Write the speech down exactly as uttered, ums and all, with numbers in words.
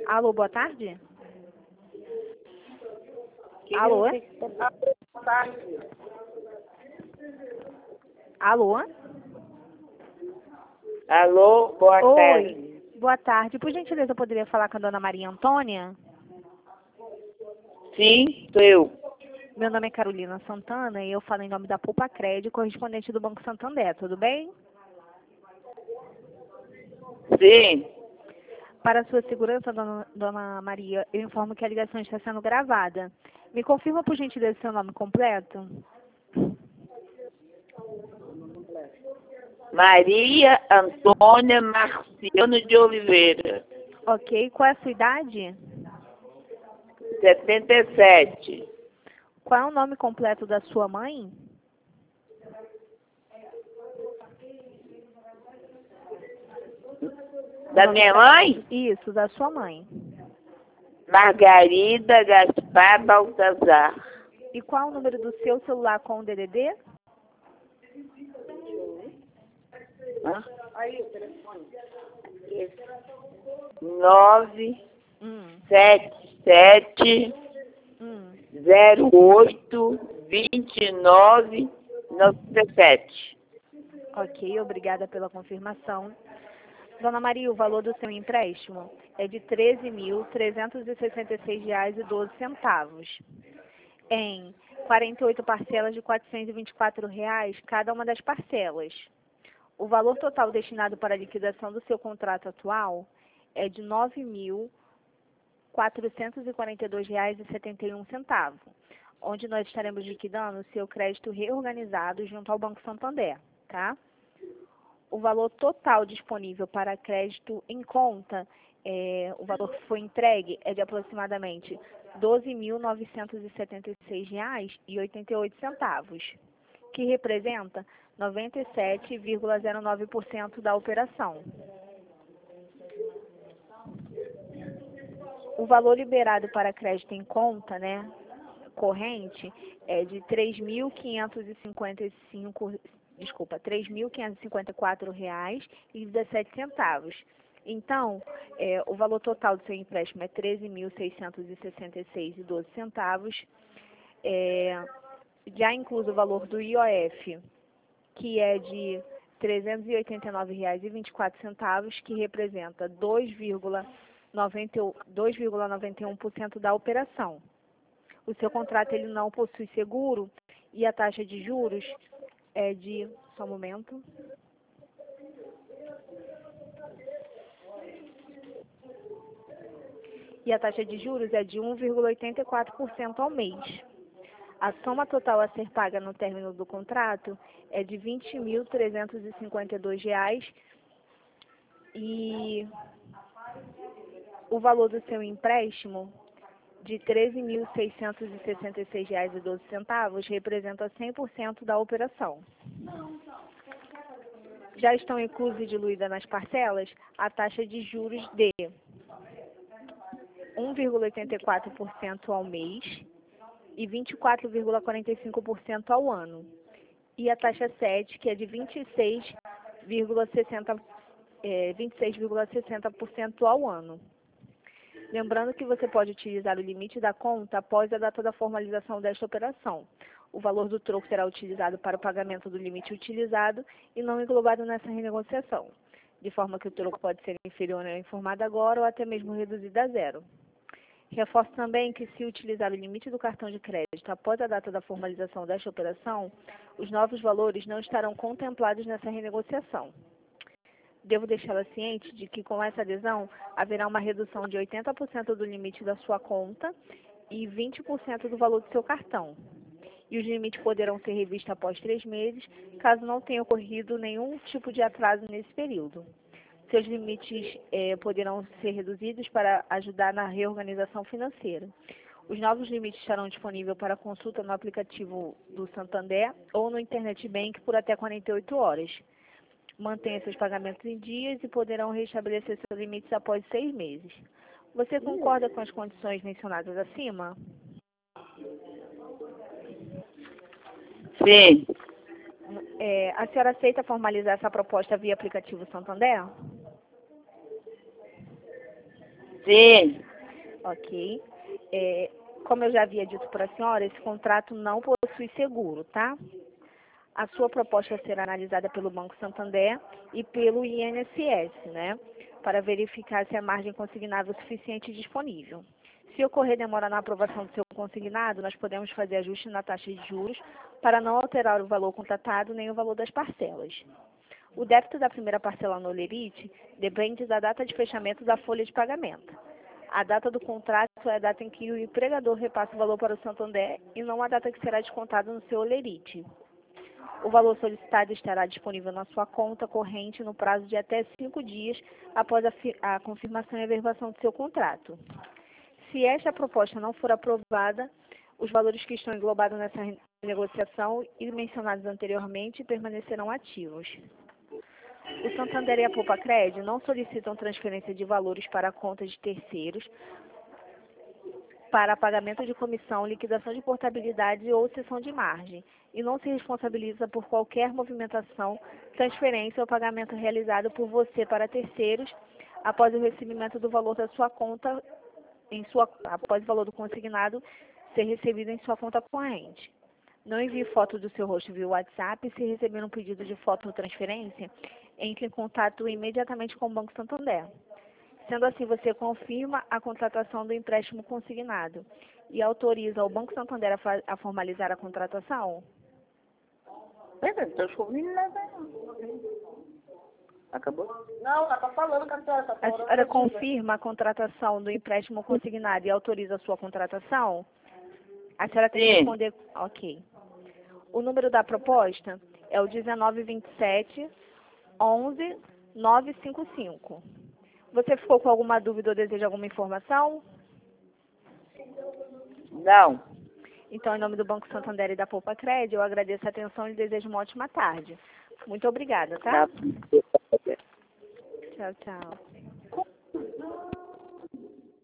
Alô, boa tarde? Alô? Alô? Alô, boa Oi, tarde. boa tarde. Por gentileza, eu poderia falar com a dona Maria Antônia? Sim, sou eu. Meu nome é Carolina Santana e eu falo em nome da Poupa Crédito, correspondente do Banco Santander, tudo bem? Sim, Para a sua segurança, dona, dona Maria, eu informo que a ligação está sendo gravada. Me confirma, por gentileza, seu nome completo? Maria Antônia Marciano de Oliveira, Ok. Qual é a sua idade? setenta e sete. Qual é o nome completo da sua mãe? Da minha mãe? Isso, da sua mãe. Margarida Gaspar Baltazar. E qual é o número do seu celular com o D D D? Hã? Nove Hum, sete sete hum. zero oito vinte e nove noventa e sete. Ok, obrigada pela confirmação. Dona Maria, o valor do seu empréstimo é de treze mil trezentos e sessenta e seis reais e doze centavos, em quarenta e oito parcelas de quatrocentos e vinte e quatro reais cada uma das parcelas. O valor total destinado para a liquidação do seu contrato atual é de nove mil quatrocentos e quarenta e dois reais e setenta e um centavos, onde nós estaremos liquidando o seu crédito reorganizado junto ao Banco Santander, tá? O valor total disponível para crédito em conta, é, o valor que foi entregue é de aproximadamente doze mil novecentos e setenta e seis reais e oitenta e oito centavos, que representa noventa e sete vírgula zero nove por cento da operação. O valor liberado para crédito em conta, né, corrente, é de três mil quinhentos e cinquenta e cinco, desculpa, três mil quinhentos e cinquenta e quatro reais e dezessete centavos. Então, é, o valor total do seu empréstimo é treze mil seiscentos e sessenta e seis reais e doze centavos, é, já incluso o valor do I O F, que é de trezentos e oitenta e nove reais e vinte e quatro centavos, que representa dois vírgula noventa e um por cento da operação. O seu contrato ele não possui seguro e a taxa de juros é de... Só um momento. E a taxa de juros é de um vírgula oitenta e quatro por cento ao mês. A soma total a ser paga no término do contrato é de vinte mil trezentos e cinquenta e dois reais e o valor do seu empréstimo de treze mil seiscentos e sessenta e seis reais e doze centavos representa cem por cento da operação. Já estão inclusas e diluídas nas parcelas a taxa de juros de um vírgula oitenta e quatro por cento ao mês e vinte e quatro vírgula quarenta e cinco por cento ao ano. E a taxa sete, que é de vinte e seis vírgula sessenta por cento, é, vinte e seis vírgula sessenta por cento ao ano. Lembrando que você pode utilizar o limite da conta após a data da formalização desta operação. O valor do troco será utilizado para o pagamento do limite utilizado e não englobado nessa renegociação, de forma que o troco pode ser inferior ao informado agora ou até mesmo reduzido a zero. Reforço também que, se utilizar o limite do cartão de crédito após a data da formalização desta operação, os novos valores não estarão contemplados nessa renegociação. Devo deixá-la ciente de que, com essa adesão, haverá uma redução de oitenta por cento do limite da sua conta e vinte por cento do valor do seu cartão. E os limites poderão ser revistos após três meses, caso não tenha ocorrido nenhum tipo de atraso nesse período. Seus limites eh, poderão ser reduzidos para ajudar na reorganização financeira. Os novos limites estarão disponíveis para consulta no aplicativo do Santander ou no Internet Bank por até quarenta e oito horas. Mantenha seus pagamentos em dias e poderão restabelecer seus limites após seis meses. Você concorda com as condições mencionadas acima? Sim, É, a senhora aceita formalizar essa proposta via aplicativo Santander? Sim. Ok. É, como eu já havia dito para a senhora, esse contrato não possui seguro, tá? A sua proposta será analisada pelo Banco Santander e pelo I N S S, né? Para verificar se a margem consignada é suficiente e disponível. Se ocorrer demora na aprovação do seu consignado, nós podemos fazer ajuste na taxa de juros para não alterar o valor contratado nem o valor das parcelas. O débito da primeira parcela no Olerite depende da data de fechamento da folha de pagamento. A data do contrato é a data em que o empregador repassa o valor para o Santander e não a data que será descontado no seu Olerite. O valor solicitado estará disponível na sua conta corrente no prazo de até cinco dias após a, a confirmação e averbação do seu contrato. Se esta proposta não for aprovada, os valores que estão englobados nessa negociação e mencionados anteriormente permanecerão ativos. O Santander e a Poupa-Cred não solicitam transferência de valores para contas de terceiros para pagamento de comissão, liquidação de portabilidade ou cessão de margem, e não se responsabiliza por qualquer movimentação, transferência ou pagamento realizado por você para terceiros após o recebimento do valor da sua conta, em sua, após o valor do consignado ser recebido em sua conta corrente. Não envie foto do seu rosto via WhatsApp e, se receber um pedido de foto ou transferência, entre em contato imediatamente com o Banco Santander. Sendo assim, você confirma a contratação do empréstimo consignado e autoriza o Banco Santander a, a formalizar a contratação? Pera, não estou ouvindo nada, não. Acabou? Não, ela está falando que a senhora está A falando. senhora confirma a contratação do empréstimo consignado e autoriza a sua contratação? A senhora tem que Sim. responder... Ok. O número da proposta é o dezenove vinte e sete, onze, novecentos e cinquenta e cinco. Você ficou com alguma dúvida ou deseja alguma informação? Não. Então, em nome do Banco Santander e da Poupa-Cred, eu agradeço a atenção e desejo uma ótima tarde. Muito obrigada, tá? Tá. Tchau, tchau.